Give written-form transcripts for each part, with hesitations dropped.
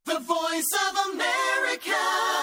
The Voice of America.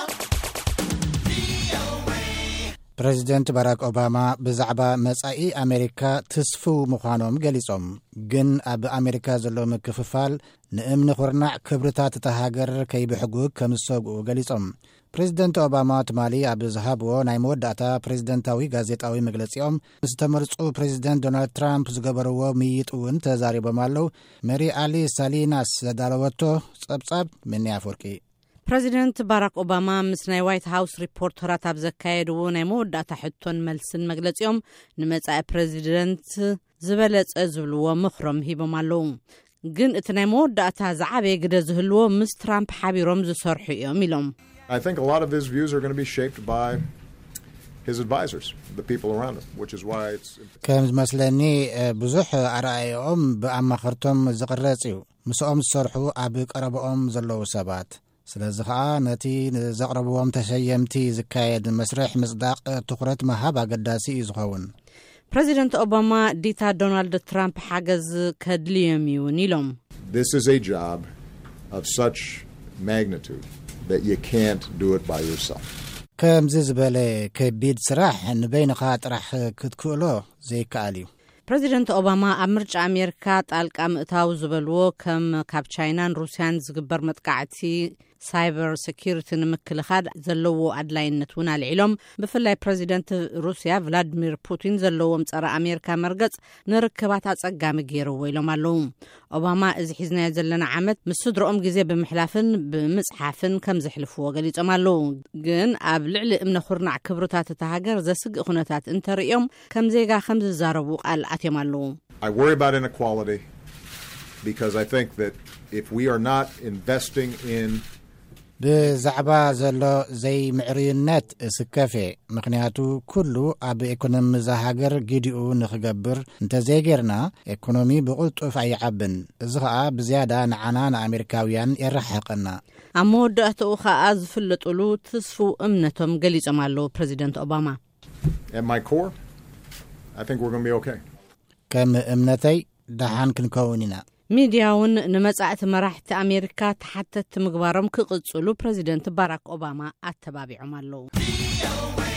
ፕሬዚደንት ባራክ ኦባማ ብዛዕባ መጻኢ አሜሪካ ተስፉ ምዃኖም ገሊጾም ግን ኣብ አሜሪካ ዘሎ ምክፍፋል ንእምኒ ኹርናዕ ክብርታት ተሃገር ከይብሕጉ ከምሰግኡ ገሊጾም ፕሬዚደንት ኦባማ ትማሊ ኣብ ዝሃብዎ ናይ መወዳእታ ፕሬዚደንታዊ ጋዜጣዊ መግለጺኦም ዝተመርጹ ፕሬዚደንት ዶናልድ ትራምፕ ዝገበርዎ ምይጥ እውን ተዛሪቦም ኣለው ሜሪ ኣሊ ሳሊናስ ዘዳለወቶ ጸብጻብ ምን ያፈርቂ ፕሬዚደንት ባራክ ኦባማ ምስ ናይ ዋይት ሃውስ ሪፖርተራት ኣብ ዘካየድዎ ናይ መወዳእታ ሕቶን መልስን መግለጺኦም ንመጻኢ ፕሬዚደንት ዝበለጸ ዝብልዎ ምኽሮም ሂቦም ኣለው ግን እቲ ናይ መወዳእታ ዝዓበየ ግደ ዝህልዎ ምስ ትራምፕ ሓቢሮም ዝሰርሑ እዮም ኢሎም I think a lot of his views are going to be shaped by his advisors, the people around him, which is why it's... ከም ዝመስለኒ ብዙሕ ኣረኣዮኦም ብኣማኽርቶም ዝቕረጽ እዩ ምስኦም ዝሰርሑ ኣብ ቀረበኦም ዘለዉ ሰባት ስለዚ ከዓ ነቲ ዘቕረብዎም ተሸየምቲ ዝካየድ መስርሕ ምጽዳቕ ትኹረት መሃብ ኣገዳሲ እዩ ዝኸውን ፕሬዚደንት ኦባማ ዲታ ዶናልድ ትራምፕ ሓገዝ ከድልዮም ይውን ኢሎም This is a job of such magnitude that you can't do it by yourself. ከምዚ ዝበለ ከቢድ ስራሕ ንበይንኻ ጥራሕ ክትክእሎ ዘይከኣል እዩ ፕሬዚደንት ኦባማ ኣብ ምርጫ አሜሪካ ጣልቃ ምእታው ዝበልዎ ከም ካብ ቻይናን ሩስያን ዝግበር መጥቃዕቲ ሳይበር ሴኩሪቲ ንምክልኻል ዘለዎ ኣድላይነት እውን ኣልዒሎም ብፍላይ ፕሬዚደንት ሩስያ ቭላድሚር ፑቲን ዘለዎም ጸረ አሜሪካ መርገጽ ንርክባት ኣጸጋሚ ገይርዎ ኢሎም ኣለው ኦባማ እዚ ሒዝናዮ ዘለና ዓመት ምስ ስድሮኦም ግዜ ብምሕላፍን ብምጽሓፍን ከም ዘሕልፍዎ ገሊጾም ኣለው ግን ኣብ ልዕሊ እምነ ኹርናዕ ክብርታት እታ ሃገር ዘስግእ ኩነታት እንተርእዮም ከም ዜጋ ከም ዝዛረቡ ቃል ኣትዮም ኣለው I worry about inequality because I think that if we are not investing in ብዛዕባ ዘሎ ዘይምዕርይነት እስከፈ ምክንያቱ ኩሉ ኣብ ኢኮኖሚ ዘሃገር ግዲኡ ንኽገብር እንተዘይጌርና ኢኮኖሚ ብቕልጡፍ ኣይዓብን እዚ ከዓ ብዝያዳ ንዓና ንኣሜሪካውያን የረሓቕና ኣብ መወዳእትኡ ከዓ ዝፍለጡሉ ተስፉ እምነቶም ገሊጾም ኣለው ፕሬዚደንት ኦባማ at my core I think we're going to be okay. ከም እምነተይ ደሓን ክንከውን ኢና ሚዲያውን ንመጻእቲ መራሕቲ አሜሪካ ተሓተት ምግባሮም ክቕጽሉ ፕሬዚደንት ባራክ ኦባማ ኣተባቢዖም ኣለው